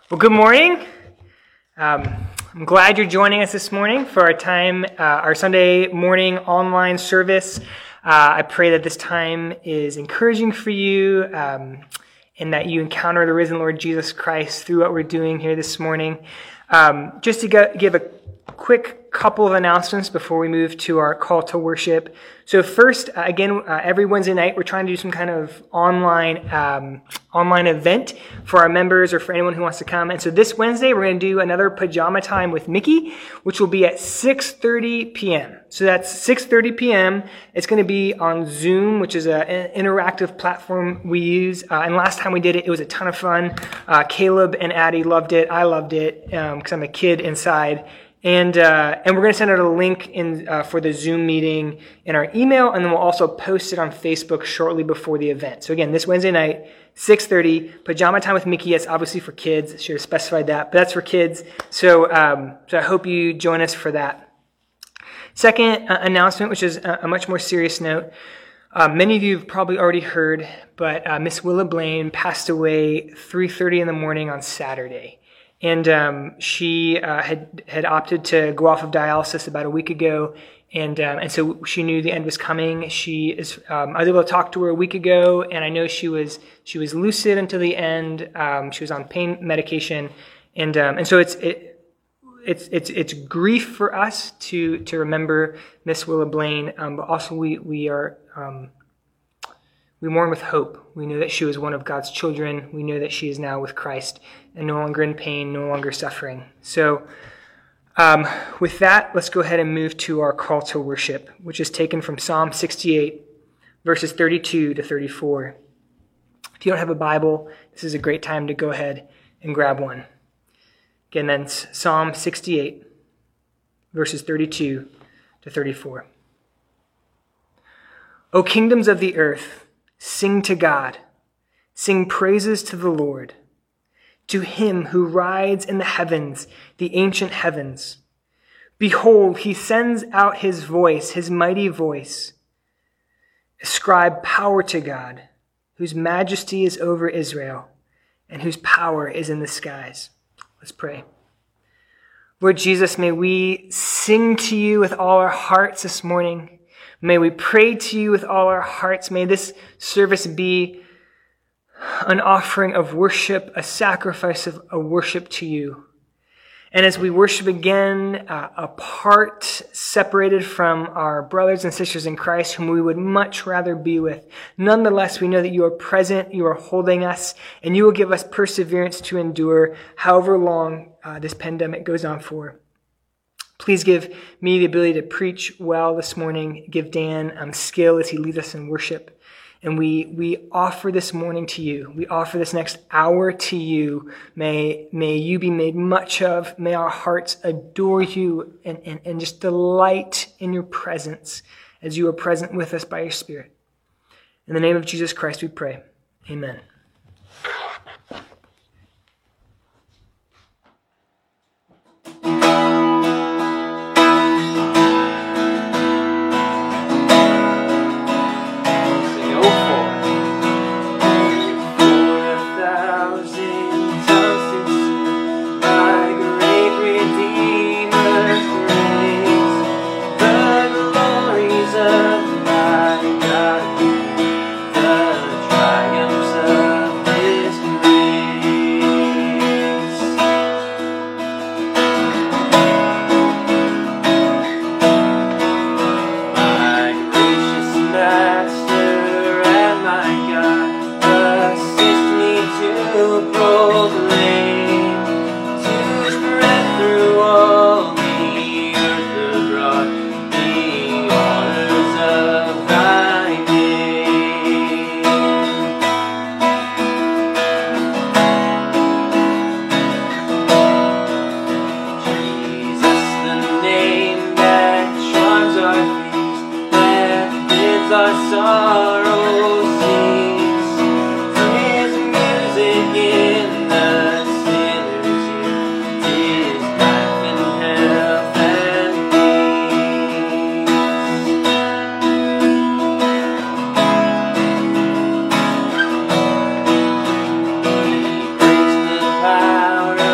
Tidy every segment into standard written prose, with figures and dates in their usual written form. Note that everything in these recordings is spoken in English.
Well, good morning. I'm glad you're joining us this morning for our Sunday morning online service. I pray that this time is encouraging for you and that you encounter the risen Lord Jesus Christ through what we're doing here this morning. Just to give a quick couple of announcements before we move to our call to worship. So first, again, every Wednesday night, we're trying to do some kind of online event for our members or for anyone who wants to come. And so this Wednesday, we're going to do another pajama time with Mickey, which will be at 6:30 p.m. So that's 6:30 p.m. It's going to be on Zoom, which is an interactive platform we use. And last time we did it, it was a ton of fun. Caleb and Addie loved it. I loved it because I'm a kid inside. And we're going to send out a link for the Zoom meeting in our email, and then we'll also post it on Facebook shortly before the event. So again, this Wednesday night, 6:30, pajama time with Mickey. It's obviously for kids. I should have specified that, but that's for kids. So I hope you join us for that. Second announcement, which is a much more serious note. Many of you have probably already heard, but Miss Willa Blaine passed away 3:30 in the morning on Saturday. And she had opted to go off of dialysis about a week ago, and so she knew the end was coming. I was able to talk to her a week ago, and I know she was lucid until the end. She was on pain medication, and so it's grief for us to remember Miss Willa Blaine, but also we mourn with hope. We know that she was one of God's children. We know that she is now with Christ and no longer in pain, no longer suffering. So with that, let's go ahead and move to our call to worship, which is taken from Psalm 68, verses 32 to 34. If you don't have a Bible, this is a great time to go ahead and grab one. Again, that's Psalm 68, verses 32 to 34. O kingdoms of the earth, sing to God, sing praises to the Lord, to him who rides in the heavens, the ancient heavens. Behold, he sends out his voice, his mighty voice. Ascribe power to God, whose majesty is over Israel, and whose power is in the skies. Let's pray. Lord Jesus, may we sing to you with all our hearts this morning. May we pray to you with all our hearts. May this service be an offering of worship, a sacrifice of a worship to you. And as we worship again, apart, separated from our brothers and sisters in Christ, whom we would much rather be with, nonetheless, we know that you are present, you are holding us, and you will give us perseverance to endure however long this pandemic goes on for. Please give me the ability to preach well this morning. Give Dan skill as he leads us in worship. And we offer this morning to you. We offer this next hour to you. May you be made much of. May our hearts adore you and just delight in your presence as you are present with us by your Spirit. In the name of Jesus Christ we pray. Amen. Power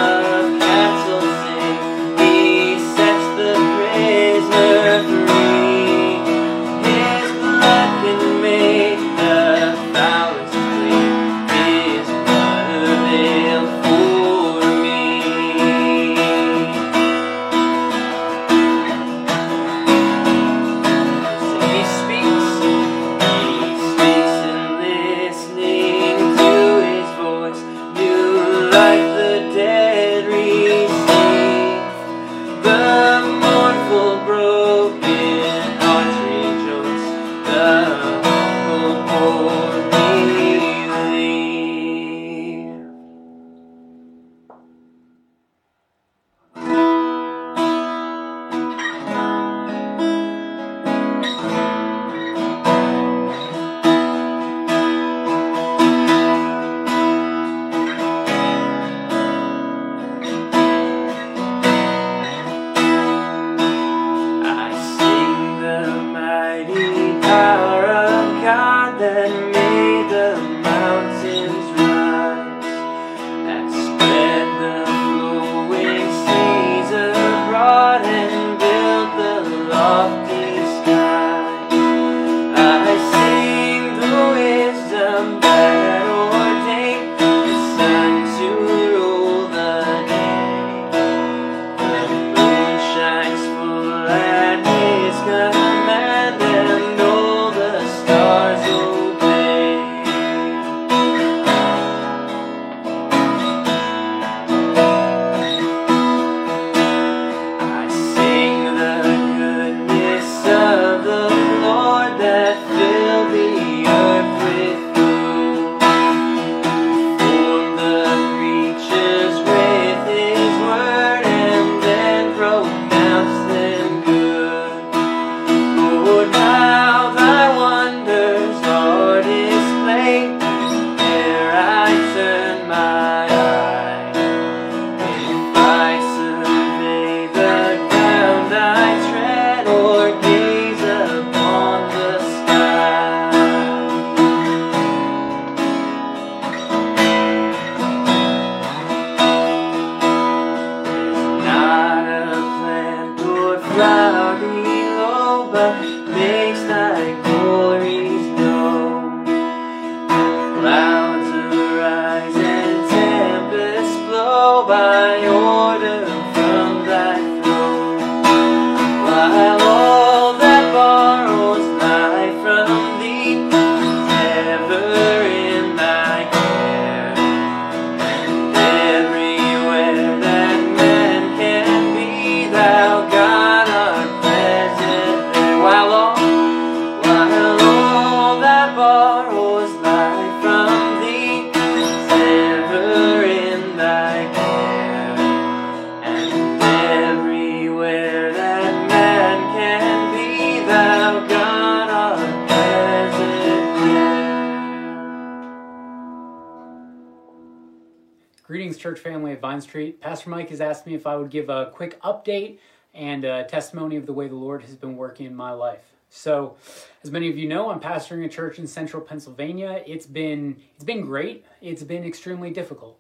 Greetings, church family at Vine Street. Pastor Mike has asked me if I would give a quick update and a testimony of the way the Lord has been working in my life. So, as many of you know, I'm pastoring a church in central Pennsylvania. It's been great. It's been extremely difficult.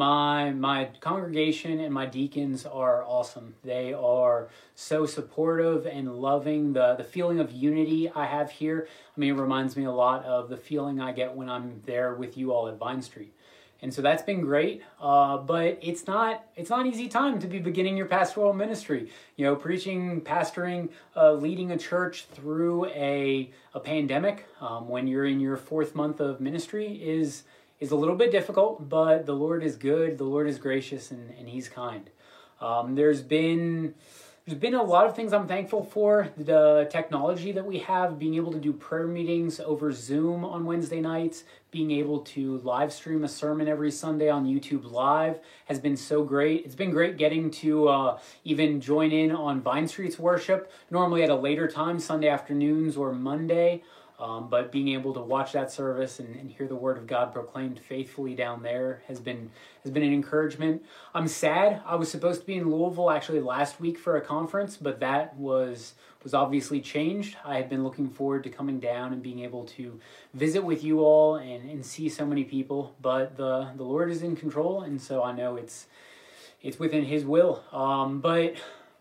My congregation and my deacons are awesome. They are so supportive and loving. The feeling of unity I have here, it reminds me a lot of the feeling I get when I'm there with you all at Vine Street. And so that's been great, but it's not an easy time to be beginning your pastoral ministry. Preaching, pastoring, leading a church through a pandemic when you're in your 4th month of ministry is a little bit difficult, but the Lord is good, the Lord is gracious, and He's kind. There's been a lot of things I'm thankful for. The technology that we have, being able to do prayer meetings over Zoom on Wednesday nights, being able to live stream a sermon every Sunday on YouTube Live has been so great. It's been great getting to even join in on Vine Street's worship, normally at a later time, Sunday afternoons or Monday. But being able to watch that service and hear the word of God proclaimed faithfully down there has been an encouragement. I'm sad. I was supposed to be in Louisville actually last week for a conference, but that was obviously changed. I had been looking forward to coming down and being able to visit with you all and see so many people. But the Lord is in control, and so I know it's within His will. But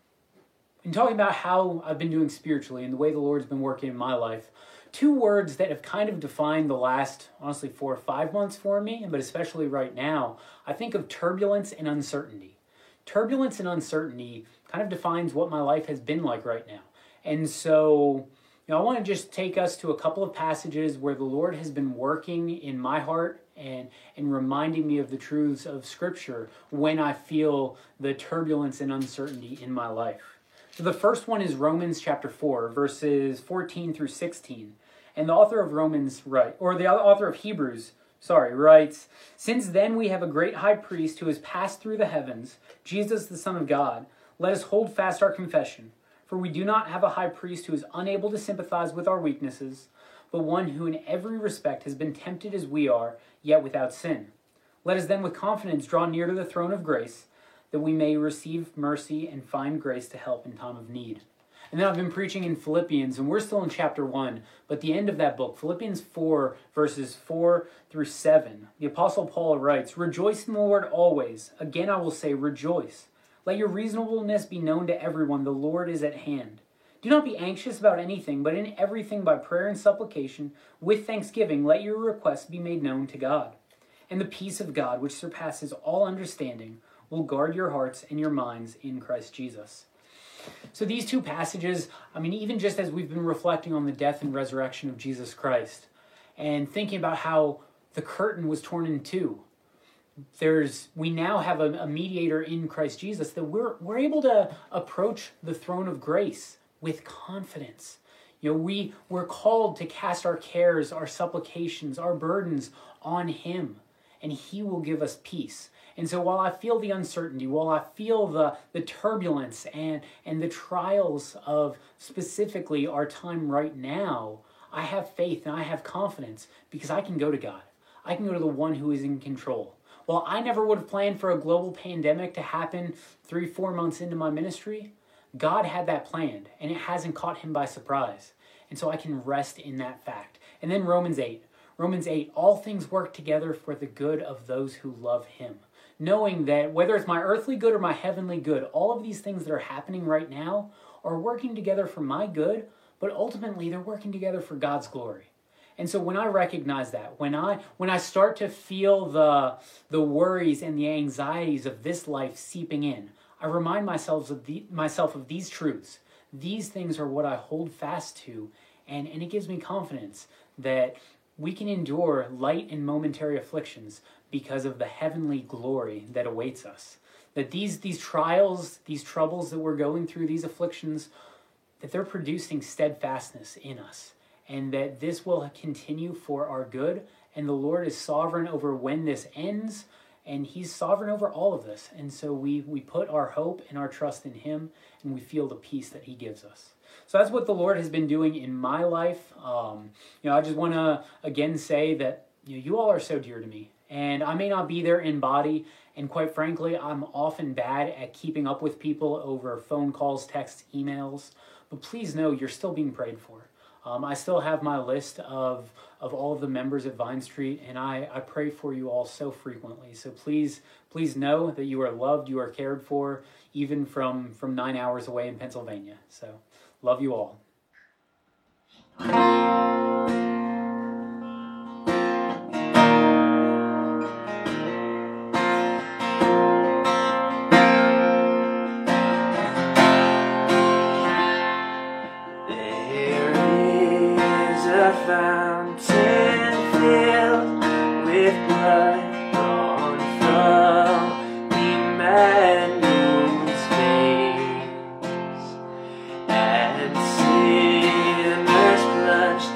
in talking about how I've been doing spiritually and the way the Lord's been working in my life, 2 words that have kind of defined the last, honestly, 4 or 5 months for me, but especially right now, I think of turbulence and uncertainty. Turbulence and uncertainty kind of defines what my life has been like right now. And so, I want to just take us to a couple of passages where the Lord has been working in my heart and reminding me of the truths of Scripture when I feel the turbulence and uncertainty in my life. So the first one is Romans chapter 4, verses 14 through 16. And the author of Hebrews writes, "Since then we have a great high priest who has passed through the heavens, Jesus the Son of God. Let us hold fast our confession. For we do not have a high priest who is unable to sympathize with our weaknesses, but one who in every respect has been tempted as we are, yet without sin. Let us then with confidence draw near to the throne of grace, that we may receive mercy and find grace to help in time of need." And then I've been preaching in Philippians, and we're still in chapter 1, but the end of that book, Philippians 4, verses 4 through 7, the Apostle Paul writes, "Rejoice in the Lord always. Again I will say, rejoice. Let your reasonableness be known to everyone. The Lord is at hand. Do not be anxious about anything, but in everything by prayer and supplication, with thanksgiving, let your requests be made known to God. And the peace of God, which surpasses all understanding, will guard your hearts and your minds in Christ Jesus." So these 2 passages, even just as we've been reflecting on the death and resurrection of Jesus Christ and thinking about how the curtain was torn in 2, we now have a mediator in Christ Jesus that we're able to approach the throne of grace with confidence. We're called to cast our cares, our supplications, our burdens on Him, and He will give us peace. And so while I feel the uncertainty, while I feel the turbulence and the trials of specifically our time right now, I have faith and I have confidence because I can go to God. I can go to the one who is in control. While I never would have planned for a global pandemic to happen 3-4 months into my ministry, God had that planned and it hasn't caught Him by surprise. And so I can rest in that fact. And then Romans 8, all things work together for the good of those who love Him. Knowing that whether it's my earthly good or my heavenly good, all of these things that are happening right now are working together for my good, but ultimately they're working together for God's glory. And so when I recognize that, when I start to feel the worries and the anxieties of this life seeping in, I remind myself of these truths. These things are what I hold fast to, and it gives me confidence that we can endure light and momentary afflictions because of the heavenly glory that awaits us. That these trials, these troubles that we're going through, these afflictions, that they're producing steadfastness in us. And that this will continue for our good. And the Lord is sovereign over when this ends. And He's sovereign over all of this. And so we put our hope and our trust in Him. And we feel the peace that He gives us. So that's what the Lord has been doing in my life. I just want to again say that you all are so dear to me. And I may not be there in body, and quite frankly, I'm often bad at keeping up with people over phone calls, texts, emails. But please know you're still being prayed for. I still have my list of all of the members at Vine Street, and I pray for you all so frequently. So please know that you are loved, you are cared for, even from 9 hours away in Pennsylvania. So love you all. Fountain filled with blood drawn from Emmanuel's veins, and sinners plunged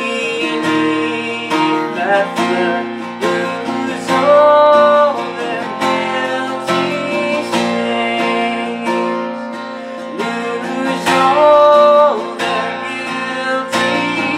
beneath that flood, lose all their guilty stains, lose all their guilty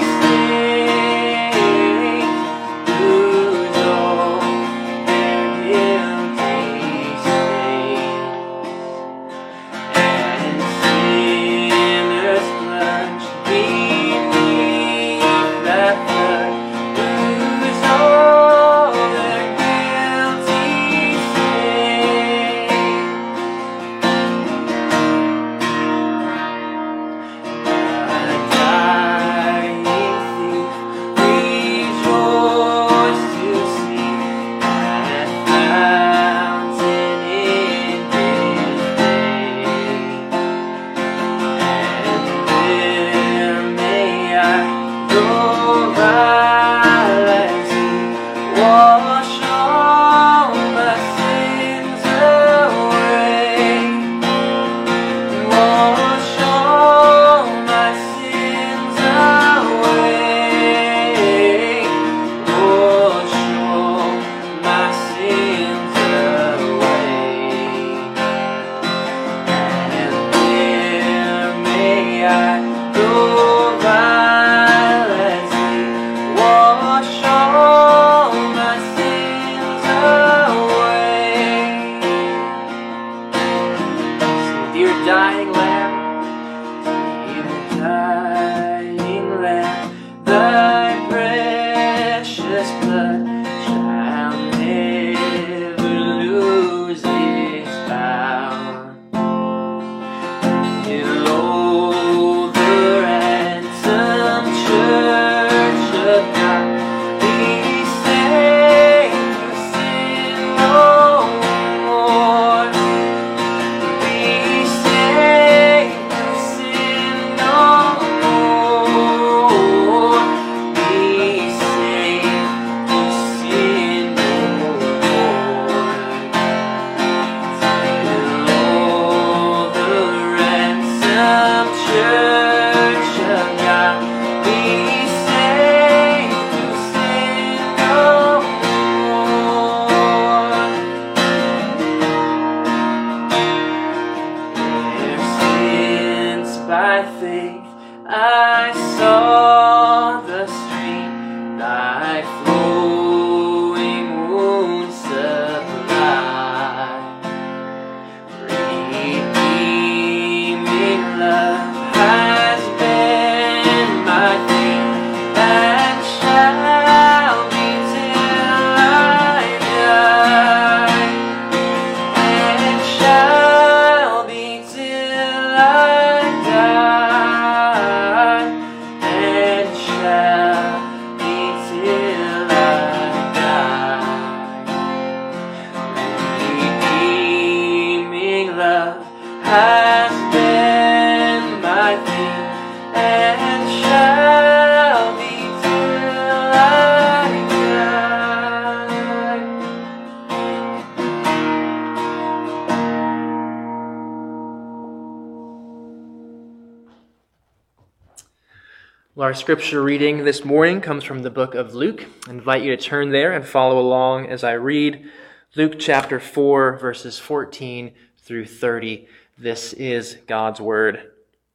Well, our scripture reading this morning comes from the book of Luke. I invite you to turn there and follow along as I read Luke chapter 4, verses 14 through 30. This is God's word.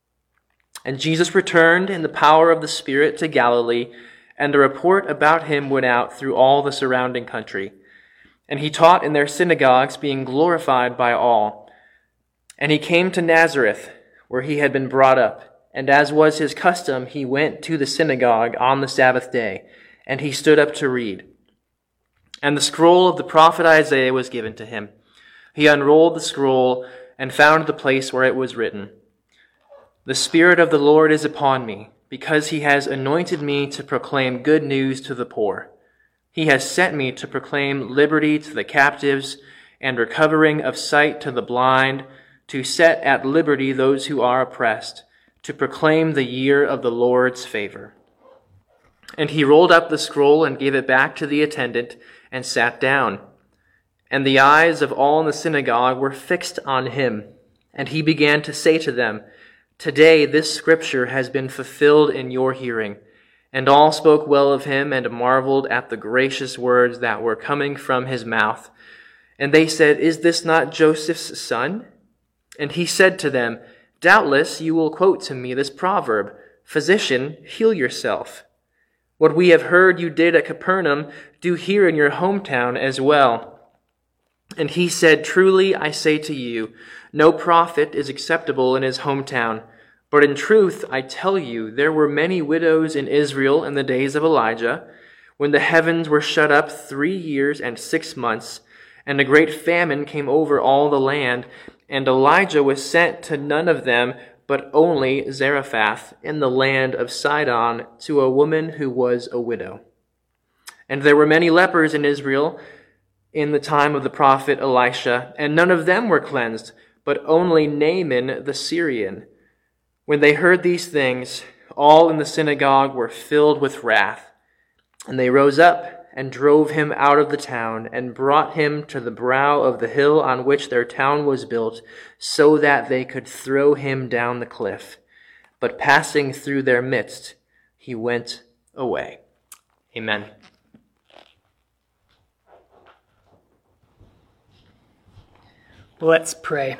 And Jesus returned in the power of the Spirit to Galilee, and a report about him went out through all the surrounding country. And he taught in their synagogues, being glorified by all. And he came to Nazareth, where he had been brought up. And as was his custom, he went to the synagogue on the Sabbath day, and he stood up to read. And the scroll of the prophet Isaiah was given to him. He unrolled the scroll and found the place where it was written, "The Spirit of the Lord is upon me, because he has anointed me to proclaim good news to the poor. He has sent me to proclaim liberty to the captives and recovering of sight to the blind, to set at liberty those who are oppressed, to proclaim the year of the Lord's favor." And he rolled up the scroll and gave it back to the attendant and sat down. And the eyes of all in the synagogue were fixed on him. And he began to say to them, "Today this scripture has been fulfilled in your hearing." And all spoke well of him and marveled at the gracious words that were coming from his mouth. And they said, "Is this not Joseph's son?" And he said to them, "Doubtless you will quote to me this proverb, 'Physician, heal yourself.' What we have heard you did at Capernaum, do here in your hometown as well." And he said, "Truly I say to you, no prophet is acceptable in his hometown. But in truth, I tell you, there were many widows in Israel in the days of Elijah, when the heavens were shut up 3 years and 6 months, and a great famine came over all the land, and Elijah was sent to none of them, but only Zarephath in the land of Sidon, to a woman who was a widow. And there were many lepers in Israel in the time of the prophet Elisha, and none of them were cleansed, but only Naaman the Syrian. When they heard these things, all in the synagogue were filled with wrath. And they rose up and drove him out of the town and brought him to the brow of the hill on which their town was built, so that they could throw him down the cliff. But passing through their midst, he went away. Amen. Let's pray.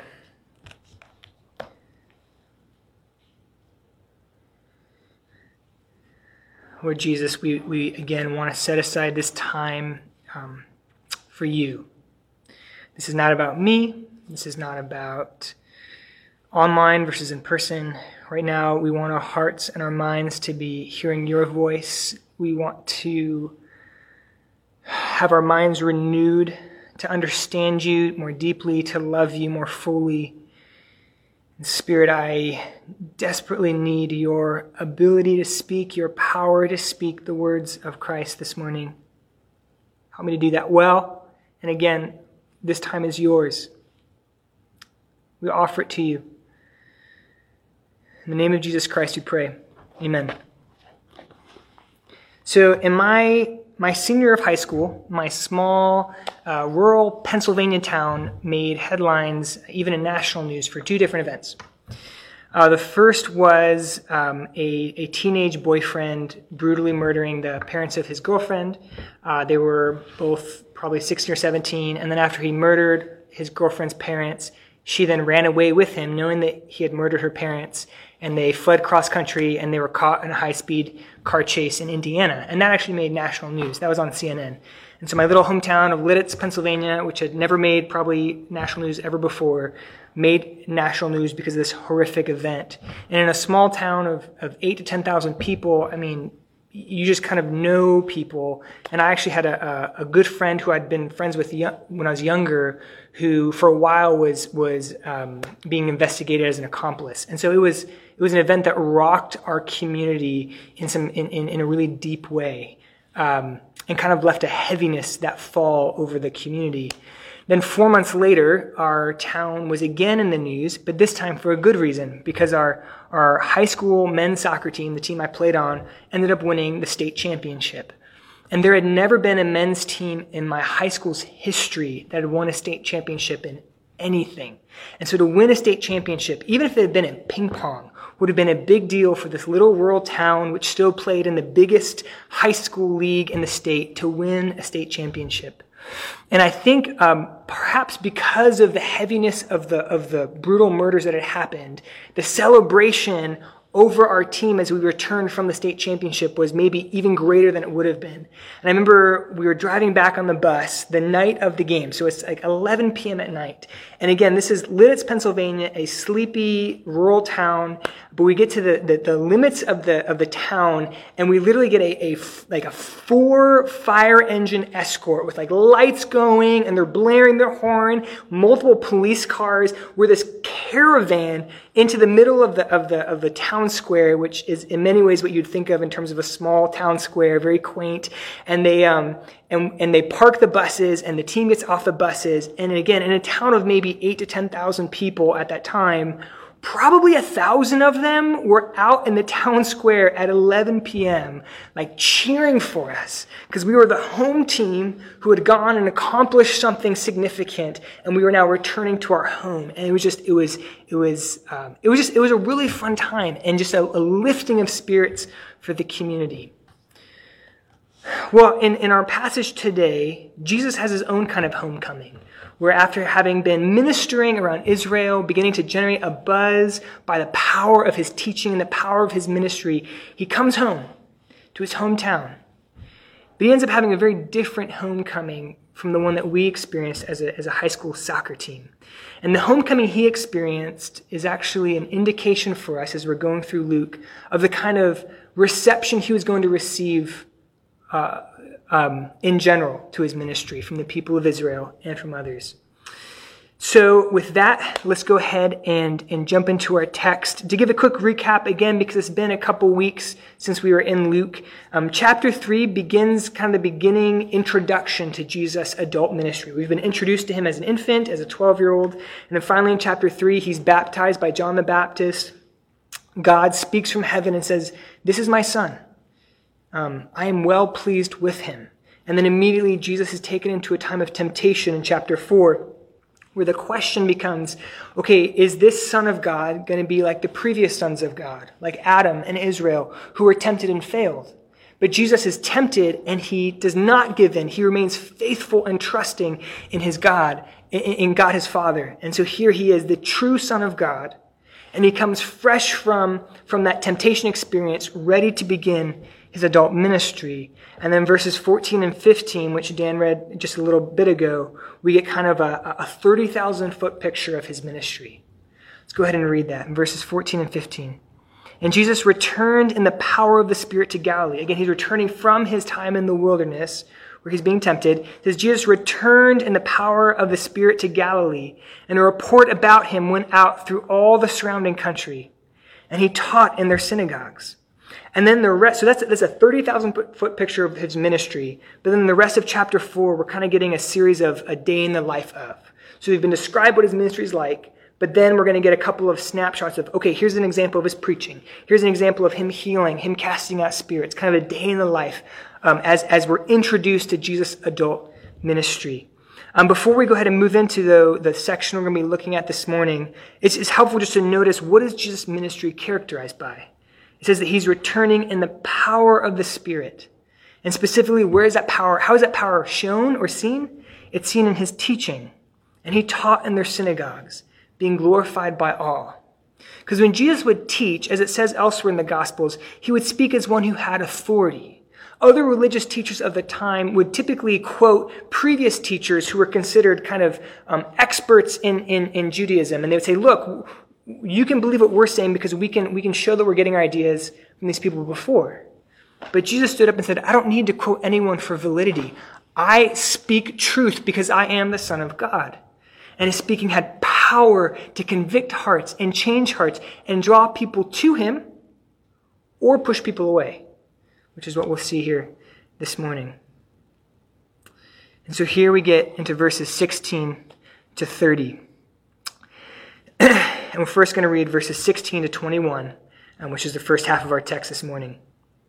Lord Jesus, we again want to set aside this time for you. This is not about me. This is not about online versus in person. Right now, we want our hearts and our minds to be hearing your voice. We want to have our minds renewed to understand you more deeply, to love you more fully. Spirit, I desperately need your ability to speak, your power to speak the words of Christ this morning. Help me to do that well. And again, this time is yours. We offer it to you. In the name of Jesus Christ, we pray. Amen. So in my senior year of high school, my small rural Pennsylvania town made headlines, even in national news, for 2 different events. The first was a teenage boyfriend brutally murdering the parents of his girlfriend. They were both probably 16 or 17, and then after he murdered his girlfriend's parents, she then ran away with him, knowing that he had murdered her parents, and they fled cross-country, and they were caught in a high-speed car chase in Indiana. And that actually made national news. That was on CNN. And so my little hometown of Lititz, Pennsylvania, which had never made probably national news ever before, made national news because of this horrific event. And in a small town of 8 to 10,000 people, I mean, you just kind of know people. And I actually had a good friend who I'd been friends with when I was younger, who for a while was being investigated as an accomplice. And so it was an event that rocked our community in a really deep way, and kind of left a heaviness that fall over the community. Then 4 months later, our town was again in the news, but this time for a good reason, because our high school men's soccer team, the team I played on, ended up winning the state championship. And there had never been a men's team in my high school's history that had won a state championship in anything. And so to win a state championship, even if it had been in ping pong, would have been a big deal for this little rural town, which still played in the biggest high school league in the state, to win a state championship. And I think perhaps because of the heaviness of the brutal murders that had happened, the celebration over our team as we returned from the state championship was maybe even greater than it would have been. And I remember we were driving back on the bus the night of the game. So it's like 11 p.m. at night. And again, this is Lititz, Pennsylvania, a sleepy rural town. But we get to the limits of the town, and we literally get a 4 fire engine escort with like lights going, and they're blaring their horn, multiple police cars. We're this caravan into the middle of the town square, which is in many ways what you'd think of in terms of a small town square, very quaint. And they they park the buses, and the team gets off the buses. And again, in a town of maybe 8,000 to 10,000 people at that time, probably 1,000 of them were out in the town square at 11 p.m., like cheering for us, because we were the home team who had gone and accomplished something significant, and we were now returning to our home. And it was a really fun time, and just a lifting of spirits for the community. Well, in our passage today, Jesus has his own kind of homecoming, where after having been ministering around Israel, beginning to generate a buzz by the power of his teaching and the power of his ministry, he comes home to his hometown. But he ends up having a very different homecoming from the one that we experienced as a high school soccer team. And the homecoming he experienced is actually an indication for us as we're going through Luke of the kind of reception he was going to receive in general to his ministry from the people of Israel and from others. So with that, let's go ahead and jump into our text. To give a quick recap again, because it's been a couple weeks since we were in Luke, chapter 3 begins kind of the beginning introduction to Jesus' adult ministry. We've been introduced to him as an infant, as a 12-year-old, and then finally in chapter 3, he's baptized by John the Baptist. God speaks from heaven and says, "This is my son. I am well pleased with him." And then immediately Jesus is taken into a time of temptation in chapter 4, where the question becomes, okay, is this son of God going to be like the previous sons of God, like Adam and Israel, who were tempted and failed? But Jesus is tempted, and he does not give in. He remains faithful and trusting in his God, in God his Father. And so here he is, the true Son of God, and he comes fresh from that temptation experience, ready to begin his adult ministry. And then verses 14 and 15, which Dan read just a little bit ago, we get kind of a 30,000-foot picture of his ministry. Let's go ahead and read that in verses 14 and 15. "And Jesus returned in the power of the Spirit to Galilee." Again, he's returning from his time in the wilderness where he's being tempted. It says, "Jesus returned in the power of the Spirit to Galilee, and a report about him went out through all the surrounding country, and he taught in their synagogues." And then the rest, so that's a 30,000-foot picture of his ministry. But then the rest of chapter 4, we're kind of getting a series of a day in the life of. So we've been described what his ministry is like, but then we're going to get a couple of snapshots of, okay, here's an example of his preaching. Here's an example of him healing, him casting out spirits, kind of a day in the life as we're introduced to Jesus' adult ministry. Before we go ahead and move into the section we're going to be looking at this morning, it's helpful just to notice, what is Jesus' ministry characterized by? It says that he's returning in the power of the Spirit. And specifically, where is that power? How is that power shown or seen? It's seen in his teaching. And he taught in their synagogues, being glorified by all. Because when Jesus would teach, as it says elsewhere in the Gospels, he would speak as one who had authority. Other religious teachers of the time would typically quote previous teachers who were considered kind of experts in Judaism. And they would say, look, you can believe what we're saying because we can show that we're getting our ideas from these people before. But Jesus stood up and said, I don't need to quote anyone for validity. I speak truth because I am the Son of God. And his speaking had power to convict hearts and change hearts and draw people to him or push people away, which is what we'll see here this morning. And so here we get into verses 16 to 30. And we're first going to read verses 16 to 21, which is the first half of our text this morning.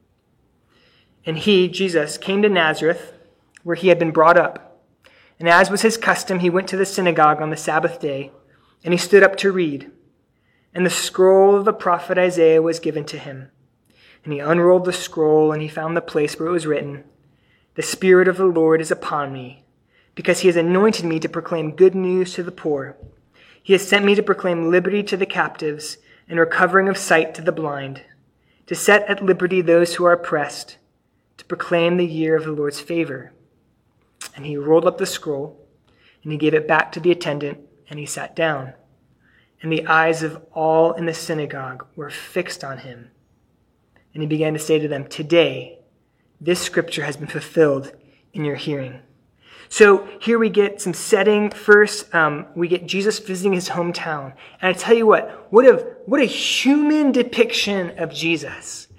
"And he, Jesus, came to Nazareth, where he had been brought up. And as was his custom, he went to the synagogue on the Sabbath day, and he stood up to read. And the scroll of the prophet Isaiah was given to him. And he unrolled the scroll, and he found the place where it was written, 'The Spirit of the Lord is upon me, because he has anointed me to proclaim good news to the poor. He has sent me to proclaim liberty to the captives and recovering of sight to the blind, to set at liberty those who are oppressed, to proclaim the year of the Lord's favor." And he rolled up the scroll, and he gave it back to the attendant, and he sat down. And the eyes of all in the synagogue were fixed on him. And he began to say to them, "Today, this scripture has been fulfilled in your hearing." So here we get some setting. First, we get Jesus visiting his hometown. And I tell you what a human depiction of Jesus.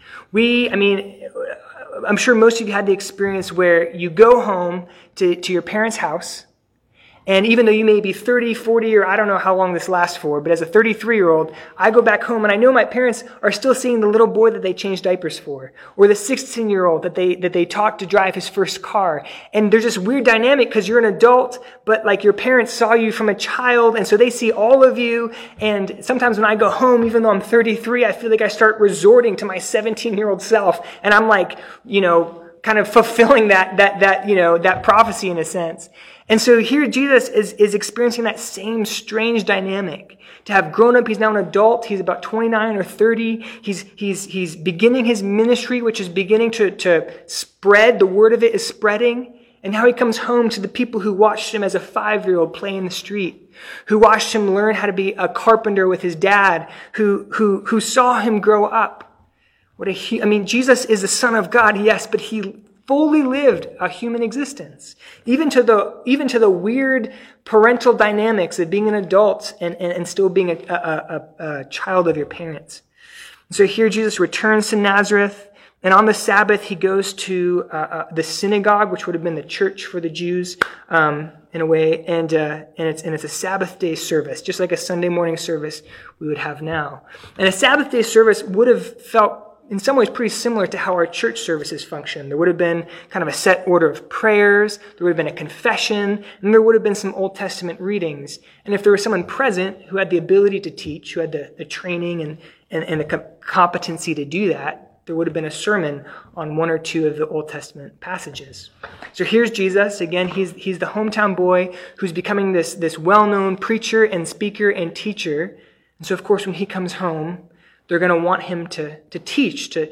I'm sure most of you had the experience where you go home to your parents' house, and even though you may be 30, 40, or I don't know how long this lasts for, but as a 33-year-old, I go back home and I know my parents are still seeing the little boy that they changed diapers for, or the 16-year-old that they taught to drive his first car. And there's this weird dynamic because you're an adult, but like your parents saw you from a child, and so they see all of you. And sometimes when I go home, even though I'm 33, I feel like I start resorting to my 17-year-old self, and I'm like, kind of fulfilling that prophecy in a sense. And so here Jesus is experiencing that same strange dynamic. To have grown up, he's now an adult. He's about 29 or 30. He's beginning his ministry, which is beginning to spread. The word of it is spreading. And now he comes home to the people who watched him as a 5-year-old play in the street, who watched him learn how to be a carpenter with his dad, who saw him grow up. Jesus is the Son of God, yes, but he fully lived a human existence, even to the weird parental dynamics of being an adult and still being a child of your parents. So here Jesus returns to Nazareth, and on the Sabbath he goes to the synagogue, which would have been the church for the Jews in a way, and it's a Sabbath day service, just like a Sunday morning service we would have now. And a Sabbath day service would have felt in some ways pretty similar to how our church services function. There would have been kind of a set order of prayers, there would have been a confession, and there would have been some Old Testament readings. And if there was someone present who had the ability to teach, who had the training and the competency to do that, there would have been a sermon on one or two of the Old Testament passages. So here's Jesus. Again, he's the hometown boy who's becoming this well-known preacher and speaker and teacher. And so, of course, when he comes home, they're going to want him to teach, to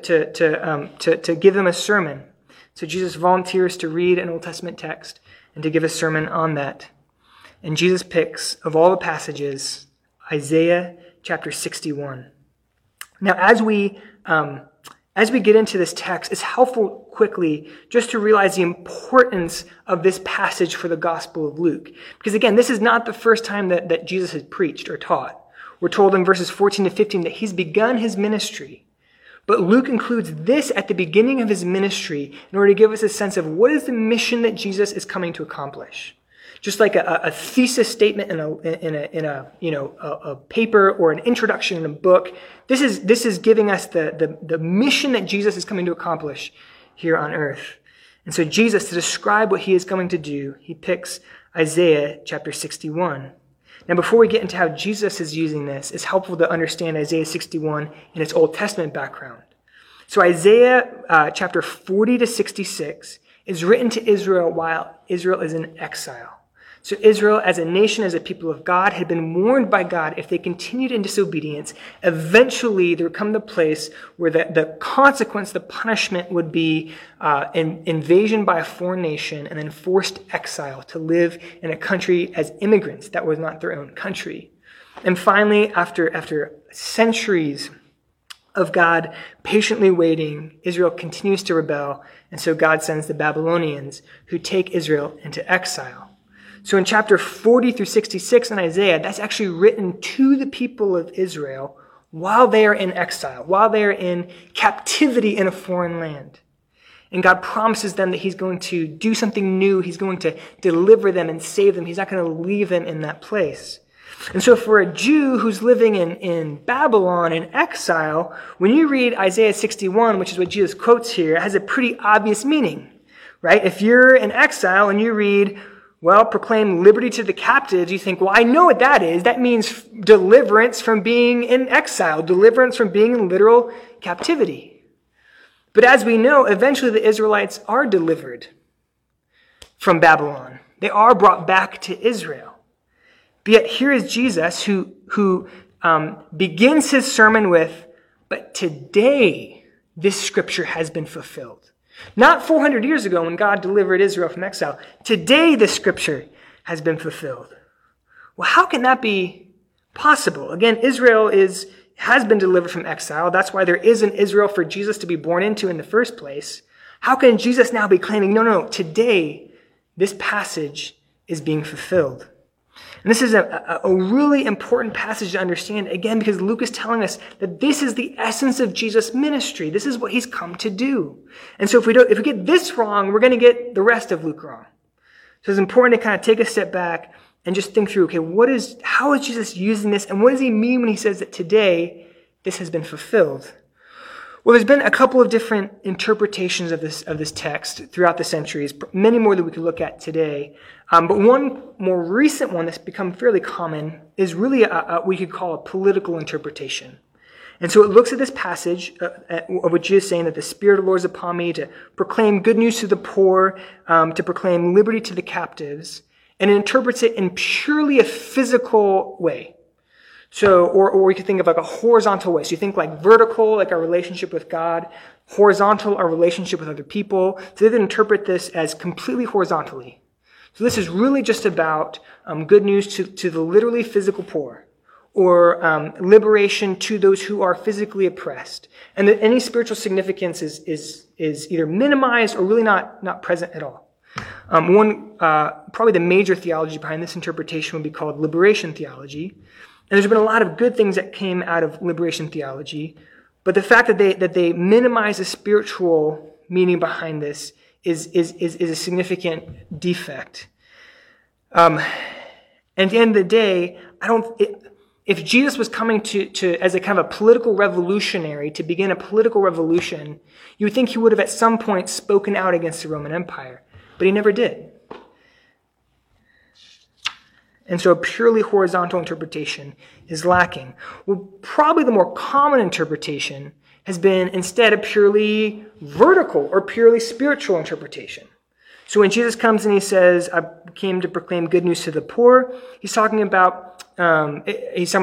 give them a sermon. So Jesus volunteers to read an Old Testament text and to give a sermon on that. And Jesus picks, of all the passages, Isaiah chapter 61. Now, as we get into this text, it's helpful quickly just to realize the importance of this passage for the Gospel of Luke. Because again, this is not the first time that Jesus has preached or taught. We're told in verses 14 to 15 that he's begun his ministry. But Luke includes this at the beginning of his ministry in order to give us a sense of what is the mission that Jesus is coming to accomplish. Just like a thesis statement in a paper or an introduction in a book, this is giving us the mission that Jesus is coming to accomplish here on earth. And so Jesus, to describe what he is coming to do, he picks Isaiah chapter 61. Now, before we get into how Jesus is using this, it's helpful to understand Isaiah 61 in its Old Testament background. So Isaiah chapter 40 to 66 is written to Israel while Israel is in exile. So Israel, as a nation, as a people of God, had been warned by God if they continued in disobedience, eventually there would come the place where the consequence, the punishment would be invasion by a foreign nation and then forced exile to live in a country as immigrants that was not their own country. And finally, after centuries of God patiently waiting, Israel continues to rebel, and so God sends the Babylonians who take Israel into exile. So in chapter 40 through 66 in Isaiah, that's actually written to the people of Israel while they are in exile, while they are in captivity in a foreign land. And God promises them that he's going to do something new. He's going to deliver them and save them. He's not going to leave them in that place. And so for a Jew who's living in Babylon in exile, when you read Isaiah 61, which is what Jesus quotes here, it has a pretty obvious meaning, right? If you're in exile and you read, well, proclaim liberty to the captives, you think, well, I know what that is. That means deliverance from being in exile, deliverance from being in literal captivity. But as we know, eventually the Israelites are delivered from Babylon. They are brought back to Israel. But yet here is Jesus who begins his sermon with, "But today this scripture has been fulfilled." Not 400 years ago when God delivered Israel from exile. Today this scripture has been fulfilled. Well, how can that be possible? Again, Israel has been delivered from exile. That's why there is an Israel for Jesus to be born into in the first place. How can Jesus now be claiming, no, today this passage is being fulfilled? And this is a really important passage to understand, again, because Luke is telling us that this is the essence of Jesus' ministry. This is what he's come to do. And so if we get this wrong, we're going to get the rest of Luke wrong. So it's important to kind of take a step back and just think through, okay, how is Jesus using this, and what does he mean when he says that today this has been fulfilled? Well, there's been a couple of different interpretations of this text throughout the centuries, many more that we could look at today. But one more recent one that's become fairly common is really we could call a political interpretation. And so it looks at this passage of what Jesus is saying, that the Spirit of the Lord is upon me to proclaim good news to the poor, to proclaim liberty to the captives, and it interprets it in purely a physical way. So, or we could think of like a horizontal way. So you think like vertical, like our relationship with God, horizontal, our relationship with other people. So they would interpret this as completely horizontally. So this is really just about good news to the literally physical poor, or liberation to those who are physically oppressed. And that any spiritual significance is either minimized or really not present at all. Probably the major theology behind this interpretation would be called liberation theology. And there's been a lot of good things that came out of liberation theology, but the fact that they minimize the spiritual meaning behind this is a significant defect. And at the end of the day, if Jesus was coming to as a kind of a political revolutionary to begin a political revolution, you would think he would have at some point spoken out against the Roman Empire, but he never did. And so a purely horizontal interpretation is lacking. Well, probably the more common interpretation has been instead a purely vertical or purely spiritual interpretation. So when Jesus comes and he says, "I came to proclaim good news to the poor," he's talking about these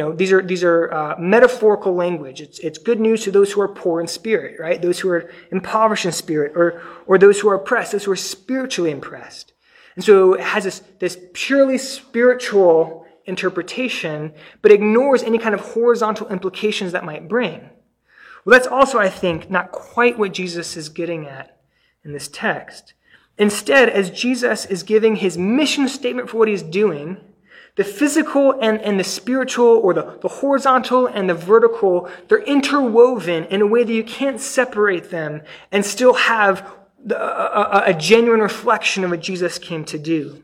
are metaphorical language. It's good news to those who are poor in spirit, right? Those who are impoverished in spirit, or those who are oppressed, those who are spiritually oppressed. And so it has this purely spiritual interpretation, but ignores any kind of horizontal implications that might bring. Well, that's also, I think, not quite what Jesus is getting at in this text. Instead, as Jesus is giving his mission statement for what he's doing, the physical and the spiritual, or the horizontal and the vertical, they're interwoven in a way that you can't separate them and still have a genuine reflection of what Jesus came to do.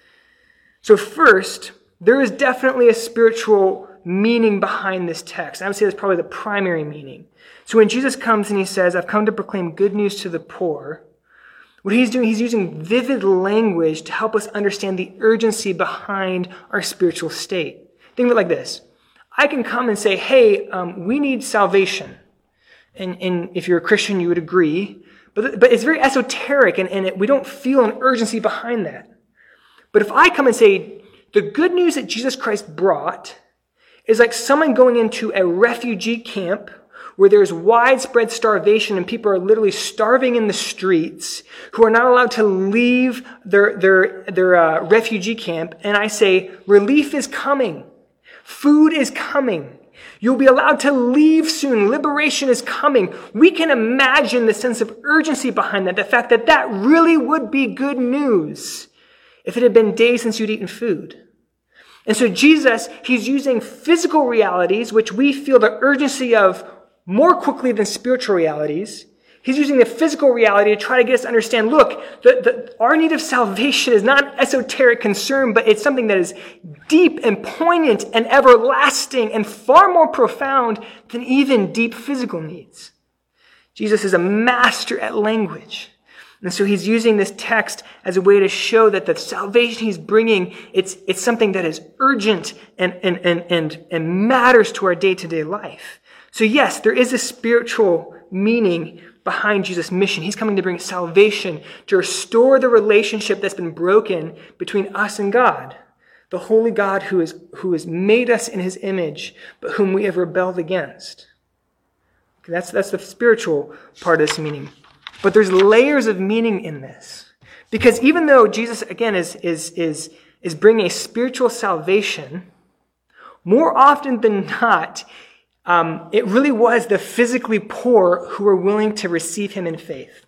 So first, there is definitely a spiritual meaning behind this text. I would say that's probably the primary meaning. So when Jesus comes and he says, "I've come to proclaim good news to the poor," what he's doing, he's using vivid language to help us understand the urgency behind our spiritual state. Think of it like this. I can come and say, "Hey, we need salvation." And if you're a Christian, you would agree. But it's very esoteric, and we don't feel an urgency behind that. But if I come and say, the good news that Jesus Christ brought is like someone going into a refugee camp where there's widespread starvation and people are literally starving in the streets, who are not allowed to leave their refugee camp, and I say, relief is coming. Food is coming. You'll be allowed to leave soon. Liberation is coming. We can imagine the sense of urgency behind that, the fact that that really would be good news if it had been days since you'd eaten food. And so Jesus, he's using physical realities, which we feel the urgency of more quickly than spiritual realities. He's using the physical reality to try to get us to understand, look, our need of salvation is not an esoteric concern, but it's something that is deep and poignant and everlasting and far more profound than even deep physical needs. Jesus is a master at language. And so he's using this text as a way to show that the salvation he's bringing, it's something that is urgent and matters to our day-to-day life. So yes, there is a spiritual meaning behind Jesus' mission. He's coming to bring salvation, to restore the relationship that's been broken between us and God. the holy God who has made us in his image, but whom we have rebelled against. Okay, that's the spiritual part of this meaning. But there's layers of meaning in this. Because even though Jesus, again, is bringing a spiritual salvation, more often than not, it really was the physically poor who were willing to receive him in faith.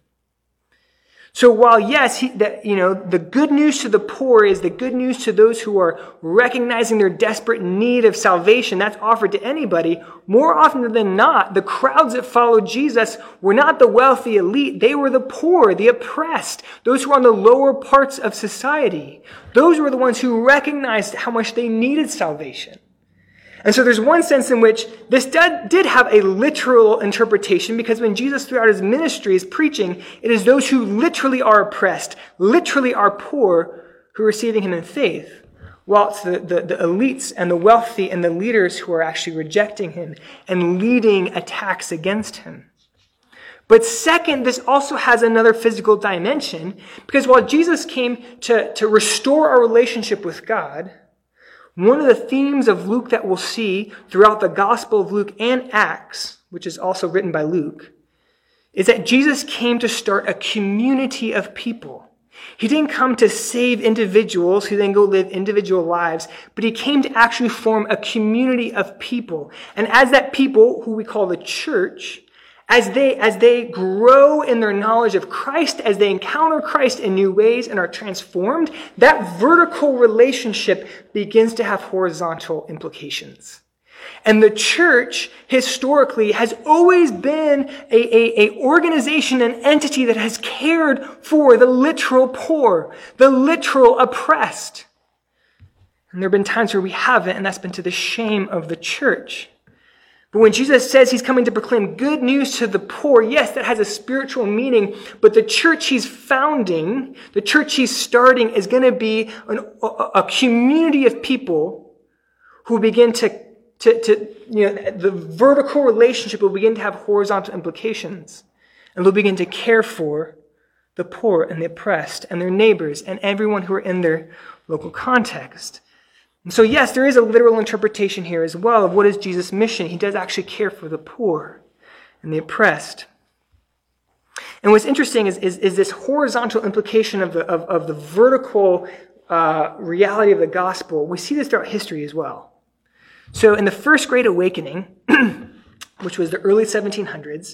So while, yes, the good news to the poor is the good news to those who are recognizing their desperate need of salvation, that's offered to anybody, more often than not, the crowds that followed Jesus were not the wealthy elite. They were the poor, the oppressed, those who were on the lower parts of society. Those were the ones who recognized how much they needed salvation. And so there's one sense in which this did have a literal interpretation, because when Jesus throughout his ministry is preaching, it is those who literally are oppressed, literally are poor, who are receiving him in faith, while it's the elites and the wealthy and the leaders who are actually rejecting him and leading attacks against him. But second, this also has another physical dimension, because while Jesus came to restore our relationship with God, one of the themes of Luke that we'll see throughout the Gospel of Luke and Acts, which is also written by Luke, is that Jesus came to start a community of people. He didn't come to save individuals who then go live individual lives, but he came to actually form a community of people. And as that people, who we call the church, as they grow in their knowledge of Christ, as they encounter Christ in new ways and are transformed, that vertical relationship begins to have horizontal implications. And the church, historically, has always been a organization, an entity that has cared for the literal poor, the literal oppressed. And there have been times where we haven't, and that's been to the shame of the church. But when Jesus says he's coming to proclaim good news to the poor, yes, that has a spiritual meaning, but the church he's founding, the church he's starting, is going to be a community of people who begin the vertical relationship will begin to have horizontal implications, and they'll begin to care for the poor and the oppressed and their neighbors and everyone who are in their local context. And so yes, there is a literal interpretation here as well of what is Jesus' mission. He does actually care for the poor and the oppressed. And what's interesting is this horizontal implication of the vertical reality of the gospel. We see this throughout history as well. So in the First Great Awakening, which was the early 1700s,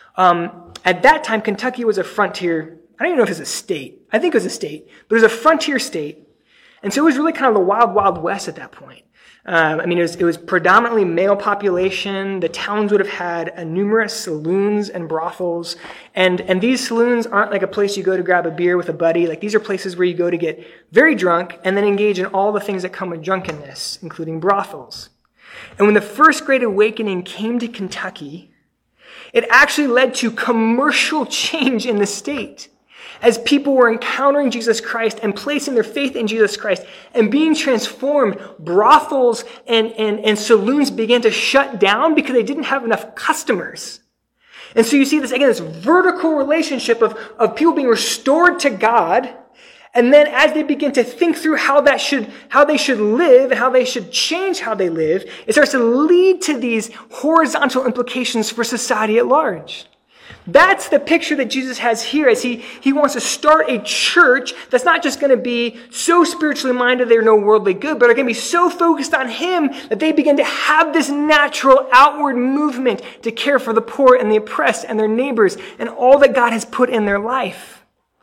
at that time, Kentucky was a frontier, I don't even know if it was a state. I think it was a state, but it was a frontier state. And so it was really kind of the wild, wild west at that point. It was predominantly male population. The towns would have had numerous saloons and brothels. And these saloons aren't like a place you go to grab a beer with a buddy. Like, these are places where you go to get very drunk and then engage in all the things that come with drunkenness, including brothels. And when the First Great Awakening came to Kentucky, it actually led to commercial change in the state. As people were encountering Jesus Christ and placing their faith in Jesus Christ and being transformed, brothels and saloons began to shut down because they didn't have enough customers. And so you see this, again, this vertical relationship of people being restored to God. And then as they begin to think through how they should live and how they should change how they live, it starts to lead to these horizontal implications for society at large. That's the picture that Jesus has here, as he wants to start a church that's not just going to be so spiritually minded they're no worldly good, but are going to be so focused on him that they begin to have this natural outward movement to care for the poor and the oppressed and their neighbors and all that God has put in their life.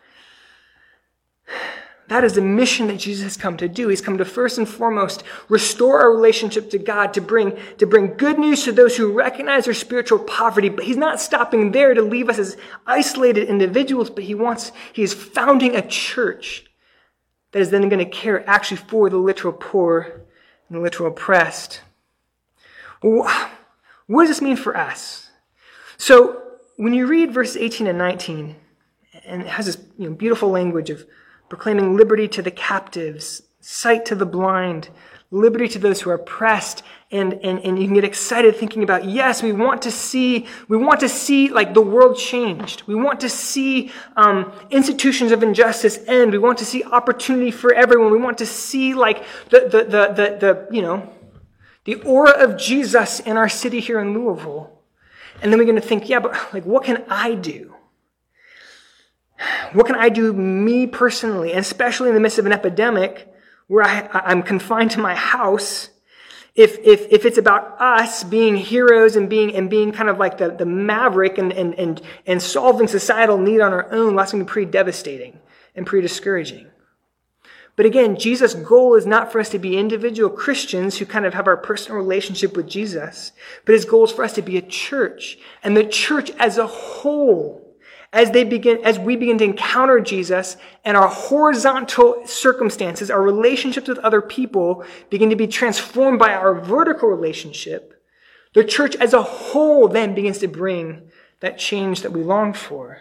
That is the mission that Jesus has come to do. He's come to first and foremost restore our relationship to God, to bring good news to those who recognize their spiritual poverty. But he's not stopping there to leave us as isolated individuals, but he is founding a church that is then going to care actually for the literal poor and the literal oppressed. What does this mean for us? So when you read verses 18 and 19, and it has this beautiful language of proclaiming liberty to the captives, sight to the blind, liberty to those who are oppressed, and you can get excited thinking about, yes, we want to see like the world changed. We want to see institutions of injustice end. We want to see opportunity for everyone. We want to see like the aura of Jesus in our city here in Louisville. And then we're going to think, yeah, but like, what can I do? What can I do, me personally, and especially in the midst of an epidemic where I'm confined to my house? If it's about us being heroes and being kind of like the maverick and solving societal need on our own, that's going to be pretty devastating and pretty discouraging. But again, Jesus' goal is not for us to be individual Christians who kind of have our personal relationship with Jesus, but his goal is for us to be a church, and the church as a whole, as we begin to encounter Jesus and our horizontal circumstances, our relationships with other people begin to be transformed by our vertical relationship, the church as a whole then begins to bring that change that we long for.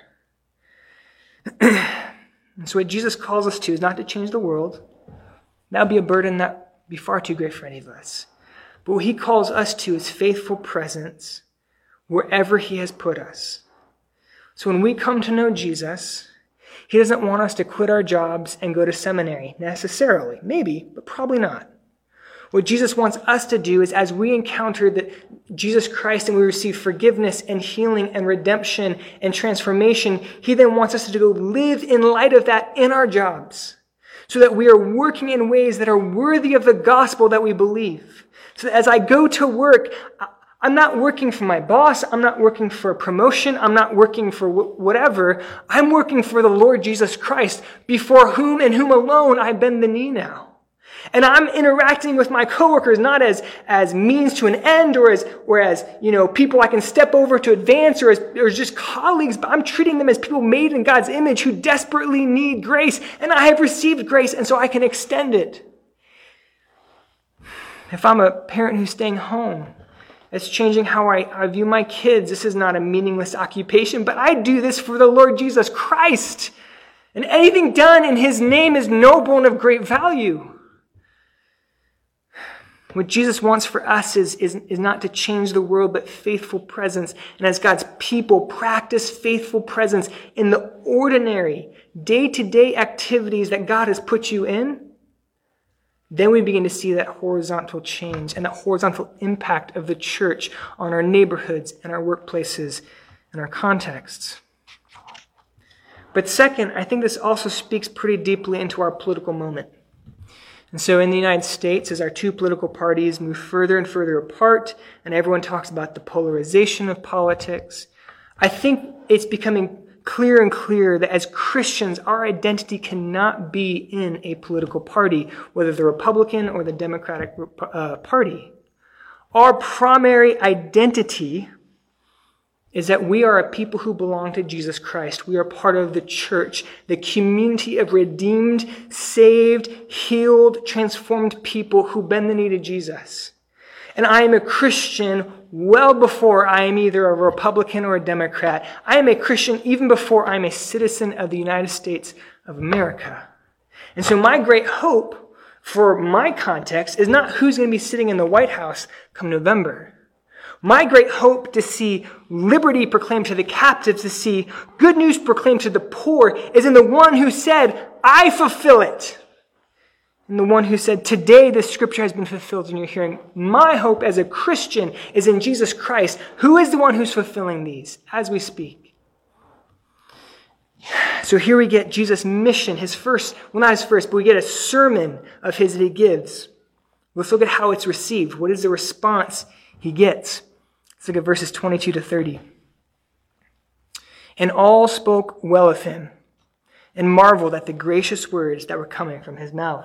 And so what Jesus calls us to is not to change the world. That would be a burden that would be far too great for any of us. But what he calls us to is faithful presence wherever he has put us. So when we come to know Jesus, he doesn't want us to quit our jobs and go to seminary necessarily. Maybe, but probably not. What Jesus wants us to do is, as we encounter Jesus Christ and we receive forgiveness and healing and redemption and transformation, he then wants us to go live in light of that in our jobs, so that we are working in ways that are worthy of the gospel that we believe. So that as I go to work, I'm not working for my boss. I'm not working for a promotion. I'm not working for whatever. I'm working for the Lord Jesus Christ, before whom and whom alone I bend the knee now. And I'm interacting with my coworkers not as means to an end or as people I can step over to advance or as just colleagues, but I'm treating them as people made in God's image who desperately need grace. And I have received grace, and so I can extend it. If I'm a parent who's staying home, it's changing how I view my kids. This is not a meaningless occupation, but I do this for the Lord Jesus Christ. And anything done in his name is noble and of great value. What Jesus wants for us is not to change the world, but faithful presence. And as God's people practice faithful presence in the ordinary, day-to-day activities that God has put you in, then we begin to see that horizontal change and that horizontal impact of the church on our neighborhoods and our workplaces and our contexts. But second, I think this also speaks pretty deeply into our political moment. And so in the United States, as our two political parties move further and further apart, and everyone talks about the polarization of politics, I think it's becoming clearer and clearer that as Christians, our identity cannot be in a political party, whether the Republican or the Democratic Party. Our primary identity is that we are a people who belong to Jesus Christ. We are part of the church, the community of redeemed, saved, healed, transformed people who bend the knee to Jesus. And I am a Christian well before I am either a Republican or a Democrat. I am a Christian even before I'm a citizen of the United States of America. And so my great hope for my context is not who's going to be sitting in the White House come November. My great hope to see liberty proclaimed to the captives, to see good news proclaimed to the poor, is in the one who said, I fulfill it. And the one who said, today this scripture has been fulfilled in your hearing. My hope as a Christian is in Jesus Christ, who is the one who's fulfilling these as we speak. So here we get Jesus' mission, his first, well, not his first, but we get a sermon of his that he gives. Let's look at how it's received. What is the response he gets? Let's look at verses 22 to 30. And all spoke well of him and marveled at the gracious words that were coming from his mouth.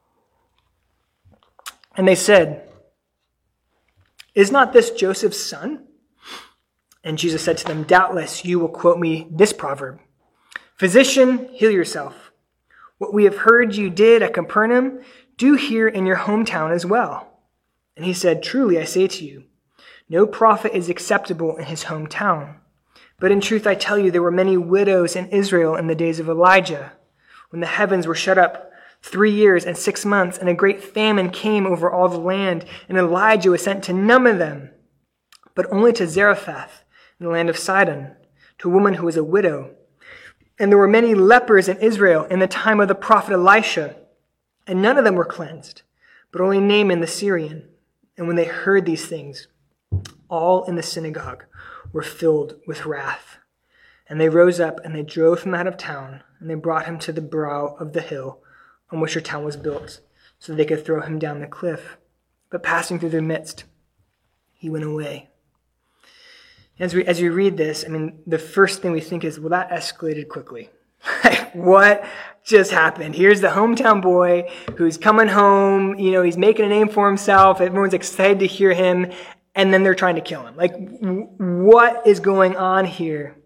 And they said, is not this Joseph's son? And Jesus said to them, doubtless you will quote me this proverb, physician, heal yourself. What we have heard you did at Capernaum, do here in your hometown as well. And he said, truly I say to you, no prophet is acceptable in his hometown. But in truth I tell you, there were many widows in Israel in the days of Elijah, when the heavens were shut up 3 years and 6 months, and a great famine came over all the land, and Elijah was sent to none of them, but only to Zarephath in the land of Sidon, to a woman who was a widow. And there were many lepers in Israel in the time of the prophet Elisha, and none of them were cleansed, but only Naaman the Syrian. And when they heard these things, all in the synagogue were filled with wrath. And they rose up and they drove him out of town, and they brought him to the brow of the hill on which their town was built, so that they could throw him down the cliff. But passing through their midst, he went away. As we read this, the first thing we think is, well, that escalated quickly. What just happened? Here's the hometown boy who's coming home, he's making a name for himself, everyone's excited to hear him, and then they're trying to kill him. What is going on here?